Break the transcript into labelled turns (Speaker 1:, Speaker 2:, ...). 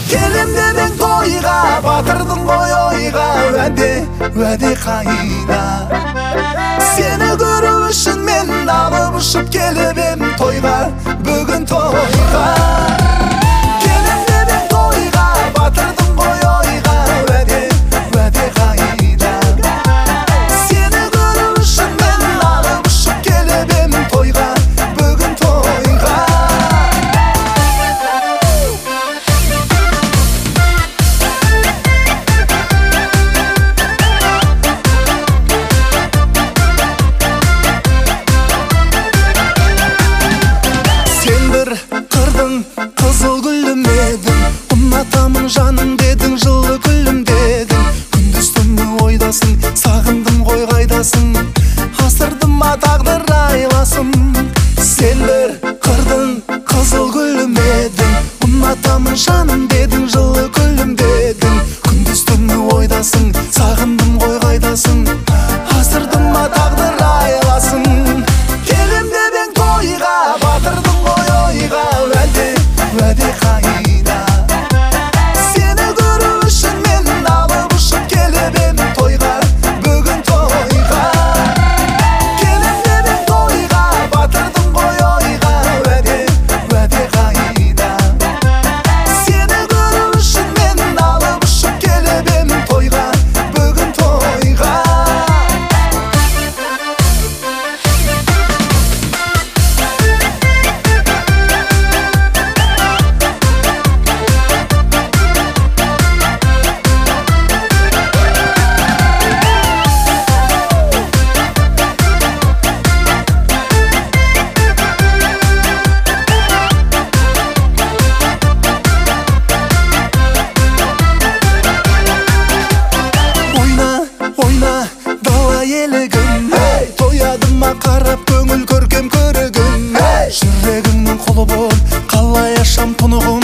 Speaker 1: келем дедің тойға, батырдың ғой ойға, уәде қайда. Сені көру үшін мен алып ұшып келіп ем тойға, бүгін тойға. Келем дедің тойға, батырдың ғой ойға, уәде қайда. Сені көру үшін мен алып ұшып келіп ем тойға, бүгін тойға. Қырдың қызыл гүлім едің, ұнатамын жаным дедің, жылы күлім дедің. Күндіз түні ойдасың, сағындым ғой қайдасың, асырдым ма тағдыр айласын. Сен бір қырдың қызыл гүлім едің, ұнатамын жаным дедің, жылы күлім дедің. Күндіз түні ойдасың, сағындым ғой қайдасың, асырдым ма тағдыр айласын. Келем дедің тойға, батырдың ғой ойға, уәде қайда. Сені көру үшін мен алып ұшып келіп ем тойға, бүгін тойға. Келем дедің тойға, батырдың ғой ойға, уәде қайда. Сені көру үшін мен алып ұшып келіп ем тойға, бүгін тойға. Ойна, дала елігім, тоядыма қарап көңіл көркем көрігім. Жүрегіңнің құлы бол, қалай ашам тұнығым.